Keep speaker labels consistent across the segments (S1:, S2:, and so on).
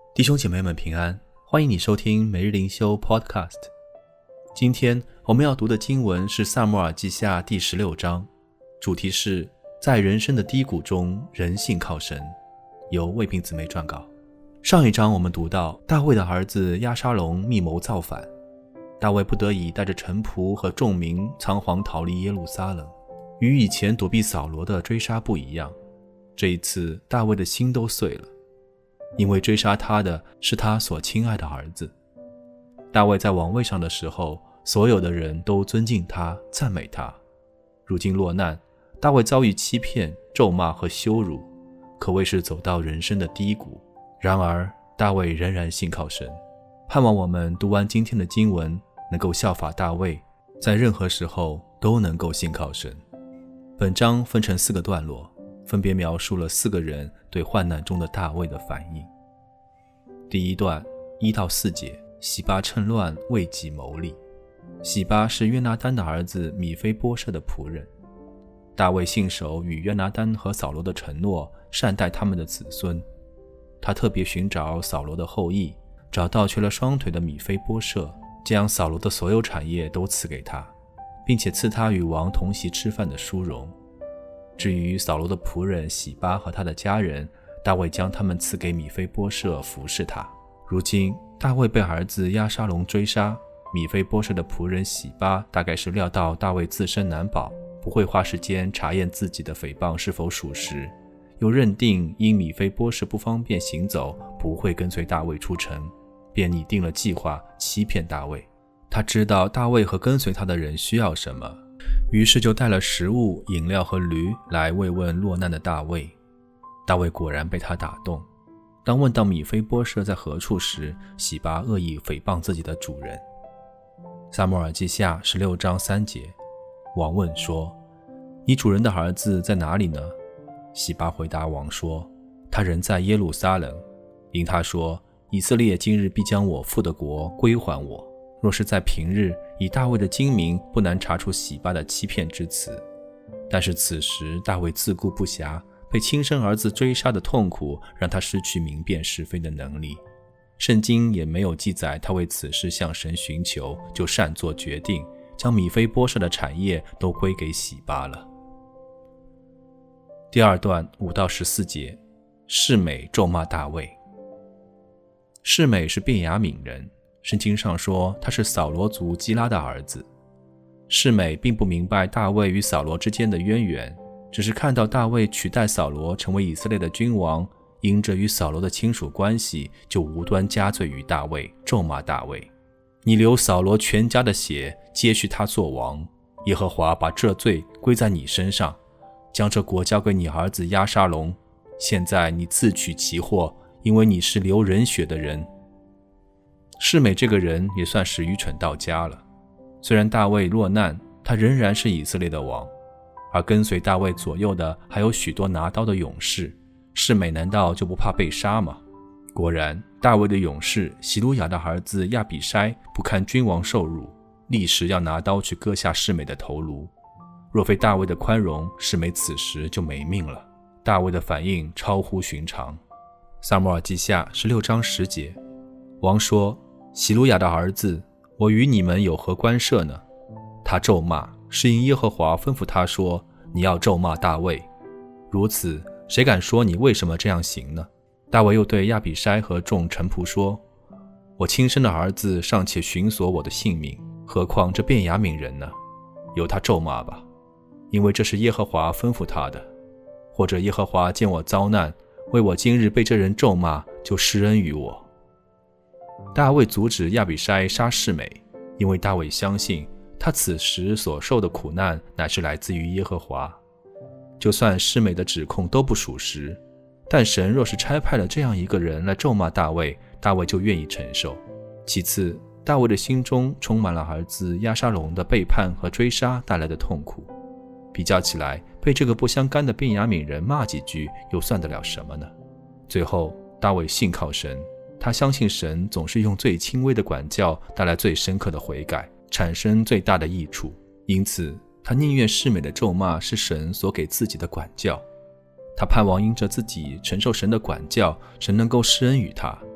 S1: 弟兄姐妹们平安，欢迎你收听每日灵修 Podcast。 今天我们要读的经文是撒母耳记下第16章，主题是在人生的低谷中人信靠神，由魏平姊妹撰稿。上一章我们读到大卫的儿子押沙龙密谋造反，大卫不得已带着臣仆和众民仓皇逃离耶路撒冷。与以前躲避扫罗的追杀不一样，这一次大卫的心都碎了，因为追杀他的是他所亲爱的儿子。大卫在王位上的时候，所有的人都尊敬他，赞美他。如今落难，大卫遭遇欺骗、咒骂和羞辱，可谓是走到人生的低谷。然而大卫仍然信靠神，盼望我们读完今天的经文，能够效法大卫，在任何时候都能够信靠神。本章分成4个段落，分别描述了4个人对患难中的大卫的反应。第一段1到4节，洗巴趁乱为己谋利。洗巴是约拿单的儿子米非波设的仆人。大卫信守与约拿单和扫罗的承诺，善待他们的子孙。他特别寻找扫罗的后裔，找到瘸了双腿的米非波设，将扫罗的所有产业都赐给他，并且赐他与王同席吃饭的殊荣。至于扫罗的仆人洗巴和他的家人，大卫将他们赐给米非波设服侍他。如今大卫被儿子押沙龙追杀，米非波设的仆人洗巴大概是料到大卫自身难保，不会花时间查验自己的诽谤是否属实，又认定因米非波设不方便行走，不会跟随大卫出城，便拟定了计划欺骗大卫。他知道大卫和跟随他的人需要什么，于是就带了食物、饮料和驴来慰问落难的大卫。大卫果然被他打动。当问到米非波设在何处时，洗巴恶意诽谤自己的主人。撒母耳记下16章3节，王问说：你主人的儿子在哪里呢？洗巴回答王说：他人在耶路撒冷，因他说以色列今日必将我父的国归还我。若是在平日，以大卫的精明，不难查出洗巴的欺骗之词。但是此时大卫自顾不暇，被亲生儿子追杀的痛苦让他失去明辨是非的能力。圣经也没有记载他为此事向神寻求，就擅作决定，将米非波设的产业都归给洗巴了。第二段5到14节，示每咒骂大卫。示每是便雅悯人，圣经上说他是扫罗族基拉的儿子。示每并不明白大卫与扫罗之间的渊源，只是看到大卫取代扫罗成为以色列的君王，因着与扫罗的亲属关系，就无端加罪于大卫，咒骂大卫：你流扫罗全家的血，接续他做王，耶和华把这罪归在你身上，将这国交给你儿子押沙龙，现在你自取其祸，因为你是流人血的人。示每这个人也算是愚蠢到家了。虽然大卫落难，他仍然是以色列的王，而跟随大卫左右的还有许多拿刀的勇士，示每难道就不怕被杀吗？果然，大卫的勇士洗鲁雅的儿子亚比筛不堪君王受辱，立时要拿刀去割下示每的头颅。若非大卫的宽容，示每此时就没命了。大卫的反应超乎寻常。撒母耳记下16章10节，王说：洗鲁雅的儿子，我与你们有何关涉呢？他咒骂，是因耶和华吩咐他说，你要咒骂大卫。如此，谁敢说你为什么这样行呢？大卫又对亚比筛和众臣仆说：我亲生的儿子尚且寻索我的性命，何况这便雅悯人呢？由他咒骂吧，因为这是耶和华吩咐他的。或者耶和华见我遭难，为我今日被这人咒骂，就施恩于我。大卫阻止亚比筛杀示每，因为大卫相信他此时所受的苦难乃是来自于耶和华。就算示每的指控都不属实，但神若是差派了这样一个人来咒骂大卫，大卫就愿意承受。其次，大卫的心中充满了儿子押沙龙的背叛和追杀带来的痛苦。比较起来，被这个不相干的便雅悯人骂几句，又算得了什么呢？最后，大卫信靠神，他相信神总是用最轻微的管教带来最深刻的悔改，产生最大的益处。因此，他宁愿示每的咒骂是神所给自己的管教。他盼望因着自己承受神的管教，神能够施恩于他。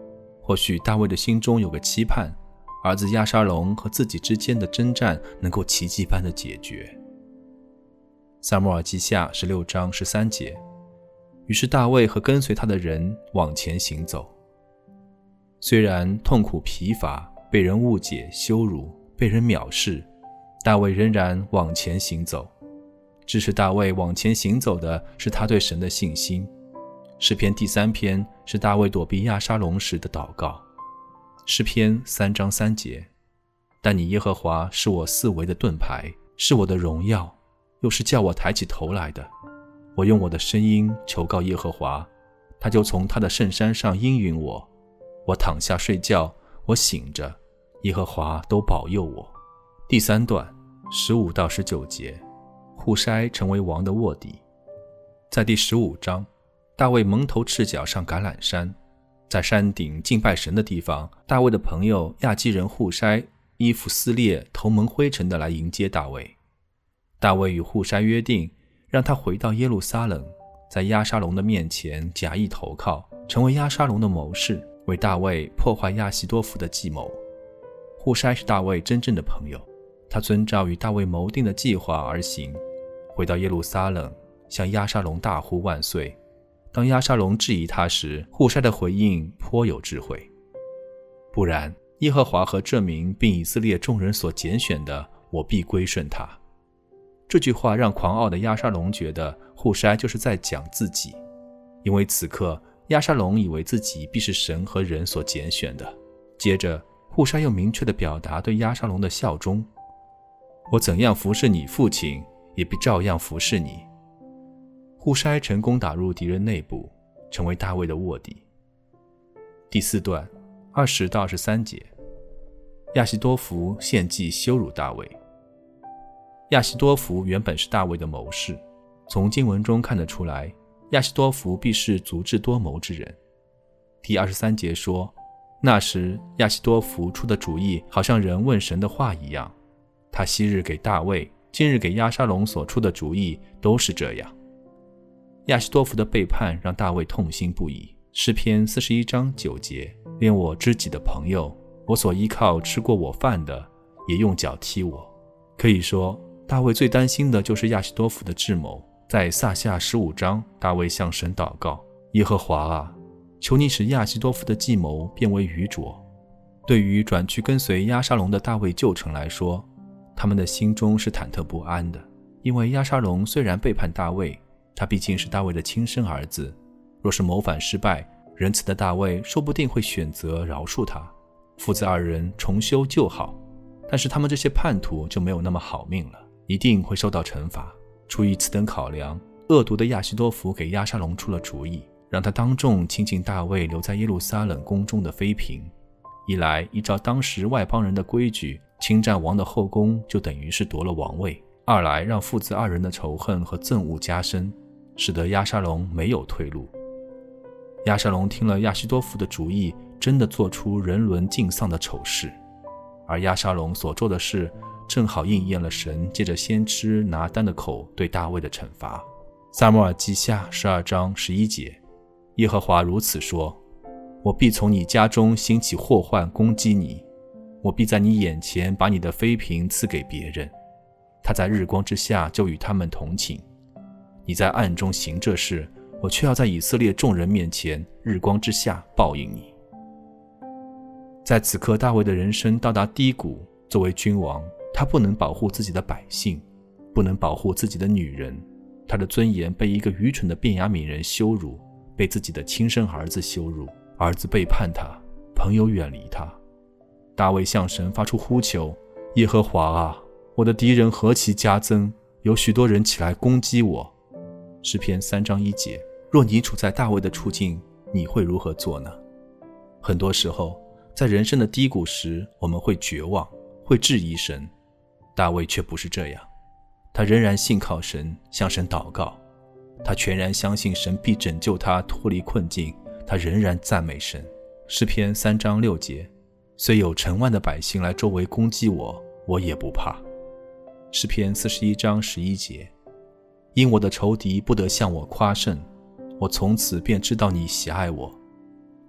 S1: 或许大卫的心中有个期盼，儿子押沙龙和自己之间的征战能够奇迹般的解决。撒母耳记下16章13节，于是大卫和跟随他的人往前行走。虽然痛苦疲乏，被人误解羞辱，被人藐视，大卫仍然往前行走。支持大卫往前行走的是他对神的信心。诗篇第3篇是大卫躲避押沙龙时的祷告。诗篇3章3节，但你耶和华是我四围的盾牌，是我的荣耀，又是叫我抬起头来的。我用我的声音求告耶和华，他就从他的圣山上应允我。我躺下睡觉，我醒着，耶和华都保佑我。第3段15到19节，户筛成为王的卧底。在第15章，大卫蒙头赤脚上橄榄山，在山顶敬拜神的地方，大卫的朋友亚基人户筛衣服撕裂，头蒙灰尘的来迎接大卫。大卫与户筛约定，让他回到耶路撒冷，在押沙龙的面前假意投靠，成为押沙龙的谋士，为大卫破坏亚希多弗的计谋。户筛是大卫真正的朋友，他遵照与大卫谋定的计划而行，回到耶路撒冷，向押沙龙大呼万岁。当押沙龙质疑他时，户筛的回应颇有智慧。不然，耶和华和这民并以色列众人所拣选的，我必归顺他。这句话让狂傲的押沙龙觉得户筛就是在讲自己，因为此刻押沙龙以为自己必是神和人所拣选的。接着户筛又明确地表达对押沙龙的效忠，我怎样服侍你父亲，也必照样服侍你。户筛成功打入敌人内部，成为大卫的卧底。第4段20到23节，亚希多弗献祭羞辱大卫。亚希多弗原本是大卫的谋士，从经文中看得出来，亚希多弗必是足智多谋之人。第23节说，那时亚希多弗出的主意好像人问神的话一样，他昔日给大卫，今日给押沙龙所出的主意都是这样。亚希多弗的背叛让大卫痛心不已。诗篇41章9节，连我知己的朋友，我所依靠吃过我饭的，也用脚踢我。可以说，大卫最担心的就是亚希多弗的智谋。在撒下15章，大卫向神祷告，耶和华啊，求你使亚希多弗的计谋变为愚拙。对于转去跟随押沙龙的大卫旧臣来说，他们的心中是忐忑不安的，因为押沙龙虽然背叛大卫，他毕竟是大卫的亲生儿子，若是谋反失败，仁慈的大卫说不定会选择饶恕他，父子二人重修旧好。但是他们这些叛徒就没有那么好命了，一定会受到惩罚。出于此等考量，恶毒的亚希多弗给押沙龙出了主意，让他当众亲近大卫留在耶路撒冷宫中的妃嫔。一来，依照当时外邦人的规矩，侵占王的后宫就等于是夺了王位；二来，让父子二人的仇恨和憎恶加深，使得押沙龙没有退路。押沙龙听了亚希多弗的主意，真的做出人伦尽丧的丑事，而押沙龙所做的事正好应验了神借着先知拿单的口对大卫的惩罚。撒母耳记下12章11节，耶和华如此说，我必从你家中兴起祸患攻击你，我必在你眼前把你的妃嫔赐给别人，他在日光之下就与他们同寝。你在暗中行这事，我却要在以色列众人面前日光之下报应你。在此刻大卫的人生到达低谷，作为君王，他不能保护自己的百姓，不能保护自己的女人，他的尊严被一个愚蠢的便雅悯人羞辱，被自己的亲生儿子羞辱，儿子背叛他，朋友远离他。大卫向神发出呼求，耶和华啊，我的敌人何其加增，有许多人起来攻击我。诗篇3章1节，若你处在大卫的处境，你会如何做呢？很多时候，在人生的低谷时，我们会绝望，会质疑神。大卫却不是这样，他仍然信靠神，向神祷告，他全然相信神必拯救他脱离困境，他仍然赞美神。诗篇3章6节，虽有成万的百姓来周围攻击我，我也不怕。诗篇41章11节，因我的仇敌不得向我夸胜，我从此便知道你喜爱我。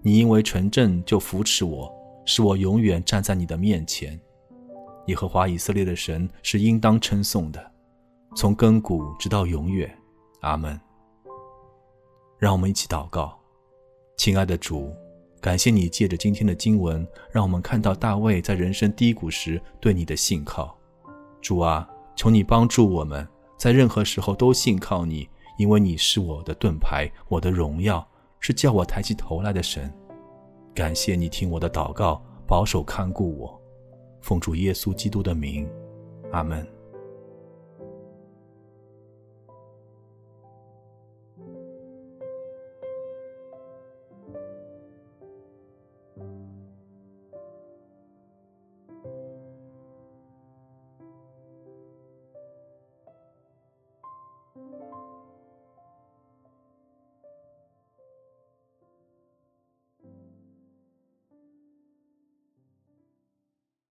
S1: 你因为纯正就扶持我，使我永远站在你的面前。耶和华以色列的神是应当称颂的，从亘古直到永远。阿们。让我们一起祷告。亲爱的主，感谢你借着今天的经文，让我们看到大卫在人生低谷时对你的信靠。主啊，求你帮助我们，在任何时候都信靠你，因为你是我的盾牌，我的荣耀，是叫我抬起头来的神。感谢你听我的祷告，保守看顾我。奉主耶稣基督的名，阿们。